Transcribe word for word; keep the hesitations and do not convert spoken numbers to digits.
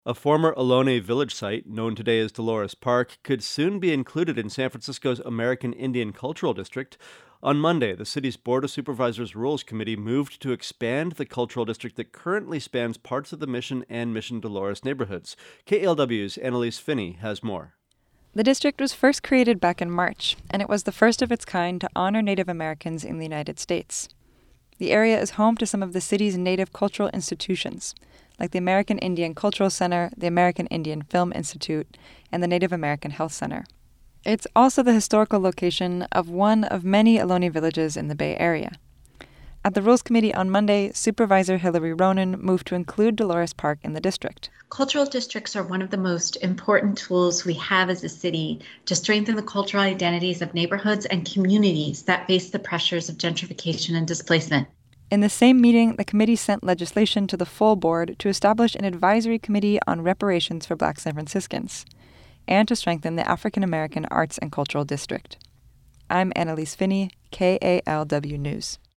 A former Ohlone village site, known today as Dolores Park, could soon be included in San Francisco's American Indian Cultural District. On Monday, the city's Board of Supervisors Rules Committee moved to expand the cultural district that currently spans parts of the Mission and Mission Dolores neighborhoods. K A L W's Annalise Finney has more. The district was first created back in March, and it was the first of its kind to honor Native Americans in the United States. The area is home to some of the city's native cultural institutions, like the American Indian Cultural Center, the American Indian Film Institute, and the Native American Health Center. It's also the historical location of one of many Ohlone villages in the Bay Area. At the Rules Committee on Monday, Supervisor Hillary Ronen moved to include Dolores Park in the district. Cultural districts are one of the most important tools we have as a city to strengthen the cultural identities of neighborhoods and communities that face the pressures of gentrification and displacement. In the same meeting, the committee sent legislation to the full board to establish an advisory committee on reparations for Black San Franciscans and to strengthen the African American Arts and Cultural District. I'm Annalise Finney, K A L W News.